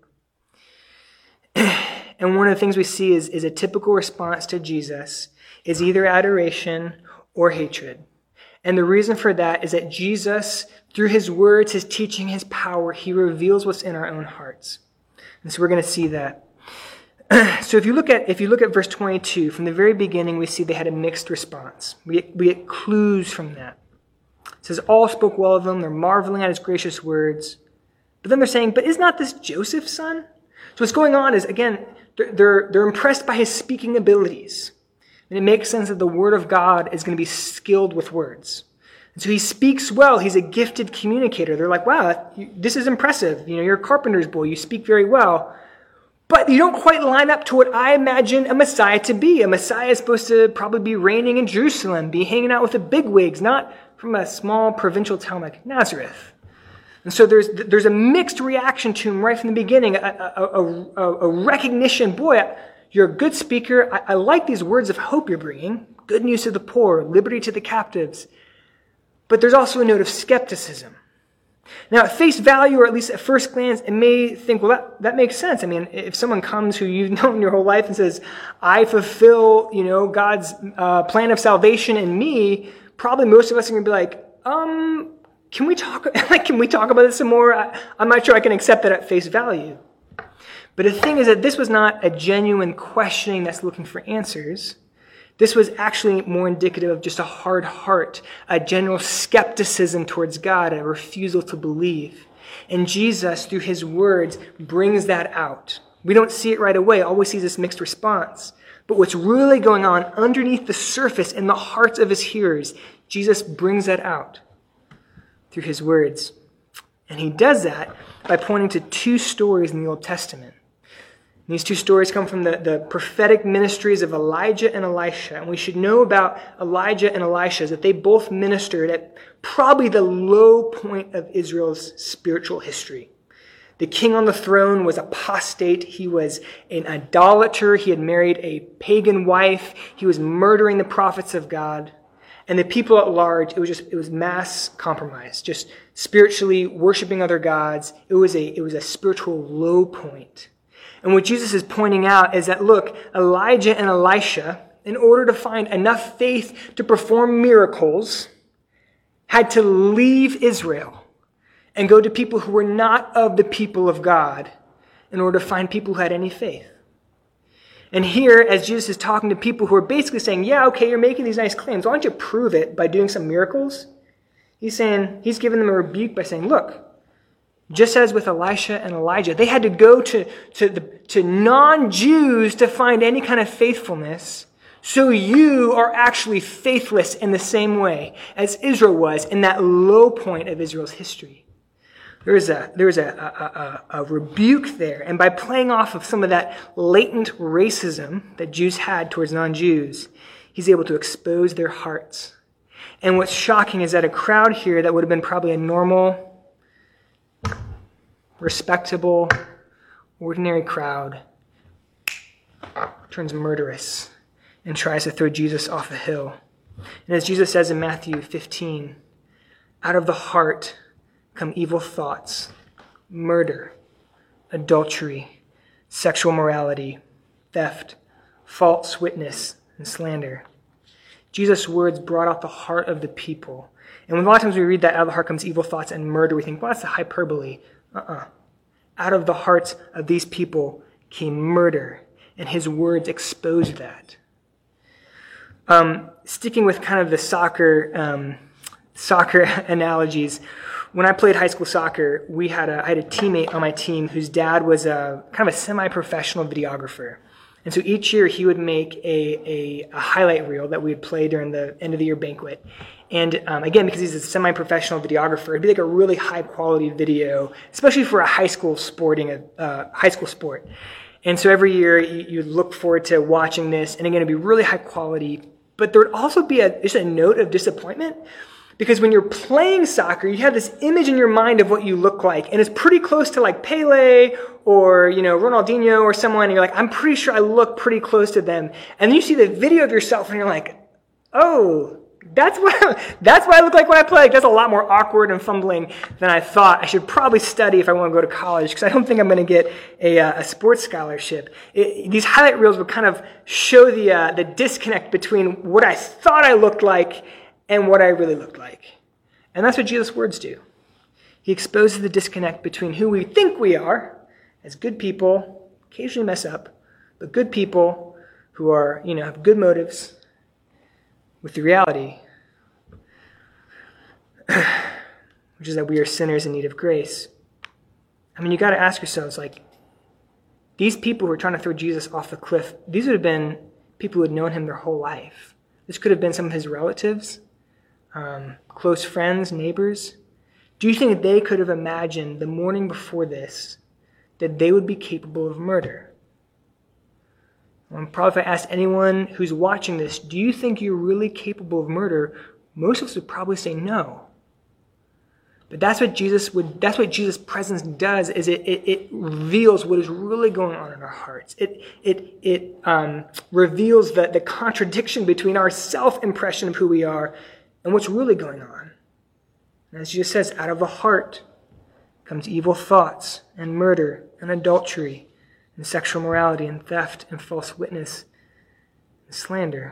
And one of the things we see is a typical response to Jesus is either adoration or hatred. And the reason for that is that Jesus, through his words, his teaching, his power, he reveals what's in our own hearts. And so we're going to see that. So if you look at verse 22, from the very beginning, we see they had a mixed response. We get clues from that. It says, all spoke well of him. They're marveling at his gracious words. But then they're saying, but is not this Joseph's son? So what's going on is, again, they're impressed by his speaking abilities. And it makes sense that the word of God is going to be skilled with words. And so he speaks well. He's a gifted communicator. They're like, wow, this is impressive. You're a carpenter's boy. You speak very well. But you don't quite line up to what I imagine a Messiah to be. A Messiah is supposed to probably be reigning in Jerusalem, be hanging out with the bigwigs, not from a small provincial town like Nazareth. And so there's a mixed reaction to him right from the beginning, a recognition, boy, you're a good speaker. I like these words of hope you're bringing, good news to the poor, liberty to the captives. But there's also a note of skepticism. Now, at face value, or at least at first glance, it may think, well, that makes sense. If someone comes who you've known your whole life and says, I fulfill, God's plan of salvation in me, probably most of us are going to be like, can we talk about this some more? I'm not sure I can accept that at face value. But the thing is that this was not a genuine questioning that's looking for answers. This was actually more indicative of just a hard heart, a general skepticism towards God, a refusal to believe. And Jesus, through his words, brings that out. We don't see it right away. All we see is this mixed response. But what's really going on underneath the surface in the hearts of his hearers, Jesus brings that out through his words. And he does that by pointing to two stories in the Old Testament. And these two stories come from the prophetic ministries of Elijah and Elisha. And we should know about Elijah and Elisha is that they both ministered at probably the low point of Israel's spiritual history. The king on the throne was apostate. He was an idolater. He had married a pagan wife. He was murdering the prophets of God. And the people at large, it was mass compromise, just spiritually worshiping other gods. It was a spiritual low point. And what Jesus is pointing out is that, look, Elijah and Elisha, in order to find enough faith to perform miracles, had to leave Israel and go to people who were not of the people of God in order to find people who had any faith. And here, as Jesus is talking to people who are basically saying, yeah, okay, you're making these nice claims. Why don't you prove it by doing some miracles? He's giving them a rebuke by saying, look, just as with Elisha and Elijah, they had to go to non-Jews to find any kind of faithfulness. So you are actually faithless in the same way as Israel was in that low point of Israel's history. There's a rebuke there. And by playing off of some of that latent racism that Jews had towards non-Jews, he's able to expose their hearts. And what's shocking is that a crowd here that would have been probably a normal, respectable, ordinary crowd turns murderous and tries to throw Jesus off a hill. And as Jesus says in Matthew 15, out of the heart come evil thoughts, murder, adultery, sexual morality, theft, false witness, and slander. Jesus' words brought out the heart of the people. And a lot of times we read that out of the heart comes evil thoughts and murder, we think, well, that's a hyperbole. Out of the hearts of these people came murder, and his words exposed that. Sticking with kind of the soccer analogies, when I played high school soccer, I had a teammate on my team whose dad was a kind of a semi-professional videographer. And so each year he would make a highlight reel that we would play during the end of the year banquet. And again, because he's a semi-professional videographer, it'd be like a really high quality video, especially for a high school sport. And so every year you look forward to watching this, and again, it'd be really high quality. But there would also be just a note of disappointment, because when you're playing soccer, you have this image in your mind of what you look like, and it's pretty close to like Pele or, Ronaldinho or someone, and you're like, I'm pretty sure I look pretty close to them. And then you see the video of yourself, and you're like, oh, that's what I look like when I play. Like, that's a lot more awkward and fumbling than I thought. I should probably study if I want to go to college, because I don't think I'm going to get a sports scholarship. These highlight reels would kind of show the disconnect between what I thought I looked like and what I really looked like. And that's what Jesus' words do. He exposes the disconnect between who we think we are as good people, occasionally mess up, but good people who are, have good motives, with the reality, which is that we are sinners in need of grace. I mean, you got to ask yourselves, like, these people who are trying to throw Jesus off the cliff, these would have been people who had known him their whole life. This could have been some of his relatives, close friends, neighbors. Do you think they could have imagined the morning before this that they would be capable of murder? Probably if I asked anyone who's watching this, do you think you're really capable of murder? Most of us would probably say no. But that's what Jesus' presence does, is it reveals what is really going on in our hearts. It reveals the contradiction between our self-impression of who we are and what's really going on. And as Jesus says, out of the heart comes evil thoughts and murder and adultery and sexual immorality and theft and false witness and slander.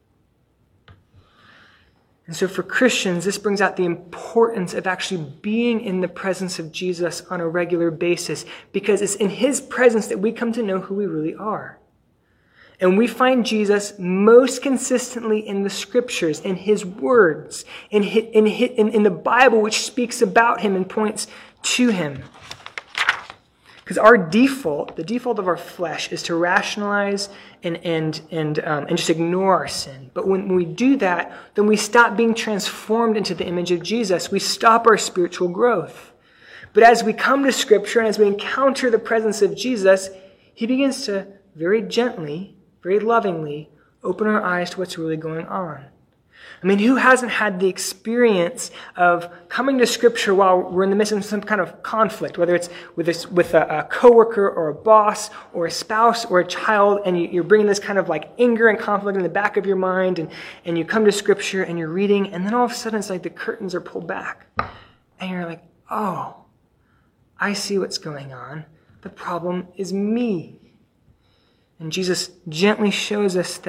And so for Christians, this brings out the importance of actually being in the presence of Jesus on a regular basis, because it's in his presence that we come to know who we really are. And we find Jesus most consistently in the scriptures, in his words, in the Bible, which speaks about him and points to him. Because the default of our flesh, is to rationalize and just ignore our sin. But when we do that, then we stop being transformed into the image of Jesus. We stop our spiritual growth. But as we come to Scripture and as we encounter the presence of Jesus, he begins to very gently, very lovingly open our eyes to what's really going on. I mean, who hasn't had the experience of coming to Scripture while we're in the midst of some kind of conflict, whether it's with a coworker or a boss or a spouse or a child, and you're bringing this kind of like anger and conflict in the back of your mind, and you come to Scripture and you're reading, and then all of a sudden it's like the curtains are pulled back, and you're like, oh, I see what's going on. The problem is me. And Jesus gently shows us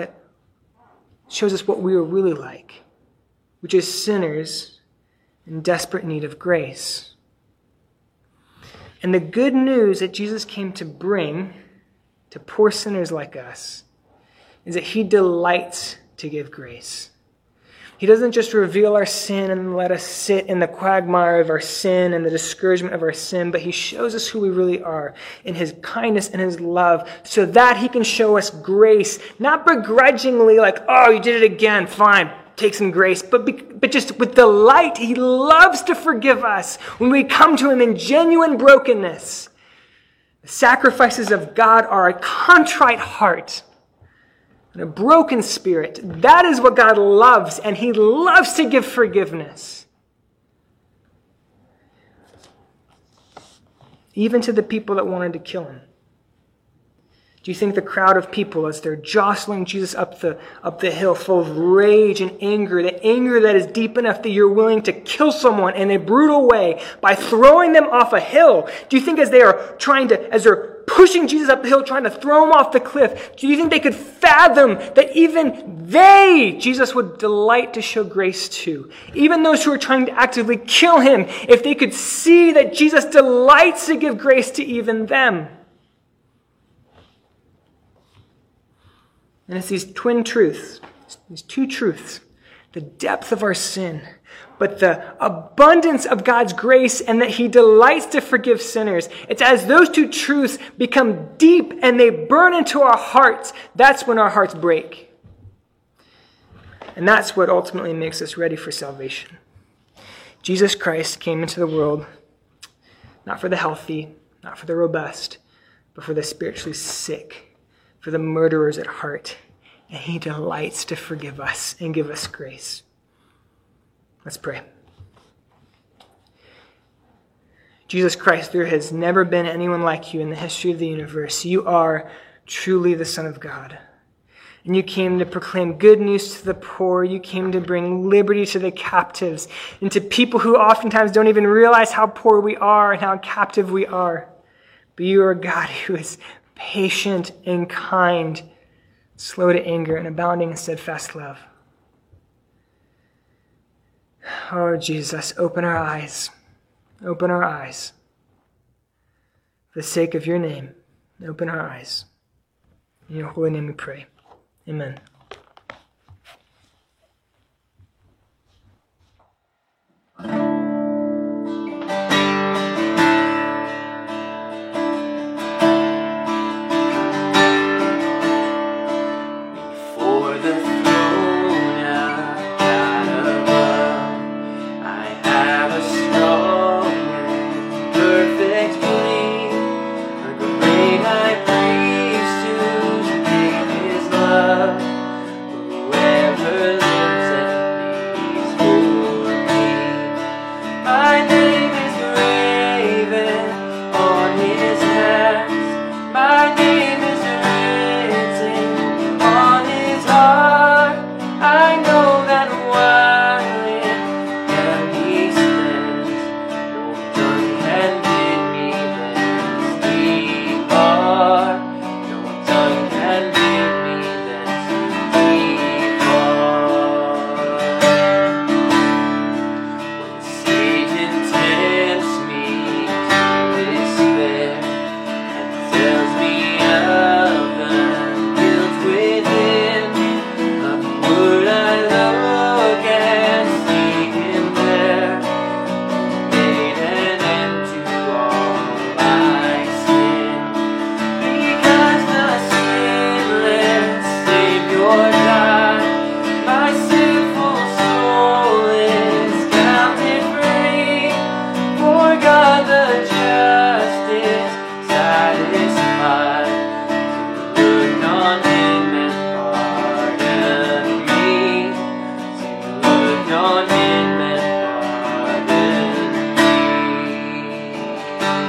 what we are really like, which is sinners in desperate need of grace. And the good news that Jesus came to bring to poor sinners like us is that he delights to give grace. He doesn't just reveal our sin and let us sit in the quagmire of our sin and the discouragement of our sin, but he shows us who we really are in his kindness and his love, so that he can show us grace, not begrudgingly like, oh, you did it again, fine, take some grace, but just with delight. He loves to forgive us when we come to him in genuine brokenness. The sacrifices of God are a contrite heart and a broken spirit. That is what God loves, and he loves to give forgiveness. Even to the people that wanted to kill him. Do you think the crowd of people, as they're jostling Jesus up the hill full of rage and anger, the anger that is deep enough that you're willing to kill someone in a brutal way by throwing them off a hill, do you think as they're pushing Jesus up the hill, trying to throw him off the cliff, do you think they could fathom that even Jesus would delight to show grace to? Even those who are trying to actively kill him, if they could see that Jesus delights to give grace to even them. And it's these twin truths These two truths, the depth of our sin, but the abundance of God's grace and that he delights to forgive sinners. It's as those two truths become deep and they burn into our hearts, that's when our hearts break. And that's what ultimately makes us ready for salvation. Jesus Christ came into the world not for the healthy, not for the robust, but for the spiritually sick, for the murderers at heart. And he delights to forgive us and give us grace. Let's pray. Jesus Christ, there has never been anyone like you in the history of the universe. You are truly the Son of God. And you came to proclaim good news to the poor. You came to bring liberty to the captives and to people who oftentimes don't even realize how poor we are and how captive we are. But you are a God who is patient and kind, slow to anger, and abounding in steadfast love. Oh, Jesus, open our eyes. Open our eyes. For the sake of your name, open our eyes. In your holy name we pray. Amen. For the throne of God above, I have a strong and perfect plea, a great high priest whose name is love, whoever lives and pleads for me. My name is graven on his hands, my name is written on his heart. I know that while in hell he stands, no tongue can bid me thence depart. No tongue can bid me thence depart. When Satan tempts me to despair and tells me of the guilt within, upward I look and see him there, made an end to all my sin. Because the sinless Savior died, my sinful soul is counted free. For God the just is satisfied to look on him and pardon me, to look on him and pardon me.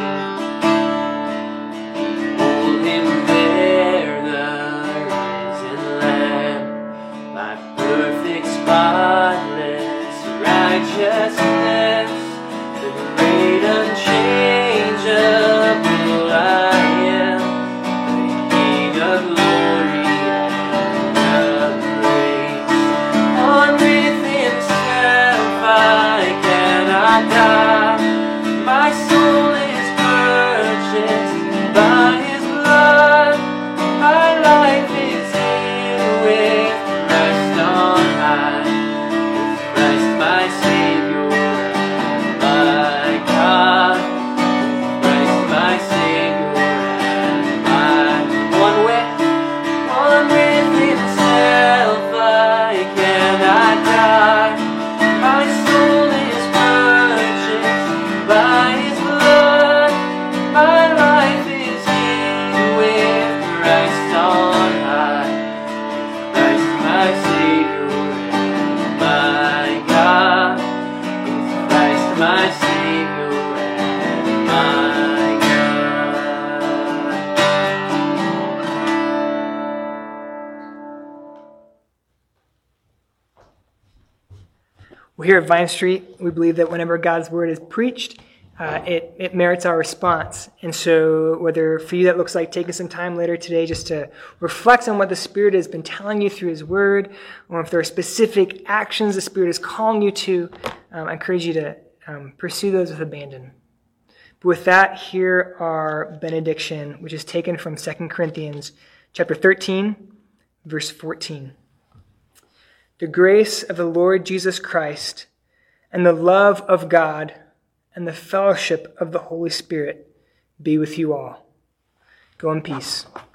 Behold him there, the risen Lamb, my perfect, spotless righteousness, the great unchangeable I am, the King of glory and of grace. On with himself I cannot die, my soul is purchased by his blood, my life is hid with Christ on high, with Christ my Savior and my God, with Christ my Savior and my one with himself I cannot die, my soul is purchased by his blood, my life is hid with Christ on high, with Christ my Savior and my God, with Christ my Savior and my God. Well, here at Vine Street, we believe that whenever God's word is preached, it merits our response. And so whether for you that looks like taking some time later today just to reflect on what the Spirit has been telling you through his word, or if there are specific actions the Spirit is calling you to, I encourage you to pursue those with abandon. But with that, here our benediction, which is taken from 2 Corinthians chapter 13, verse 14. the grace of the Lord Jesus Christ, and the love of God, and the fellowship of the Holy Spirit be with you all. Go in peace.